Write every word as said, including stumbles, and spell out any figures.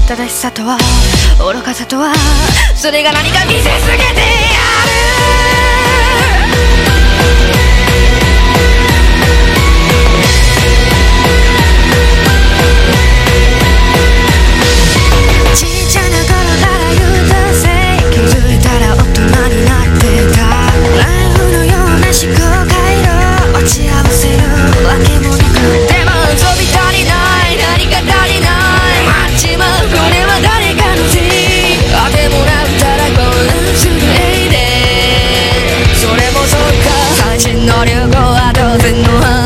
正しさとは愚かさとは、それが何か見せつけてやる。ちっちゃな頃から優等生、気づいたら大人になってた。ライフのような思考回路、落ち合わせるわけもなく、でも遊び足りない、何か足りない、待ちまう、これは誰かのせい、あてもらったら混乱するエイデン、それもそうか、最新の流行は当然の話。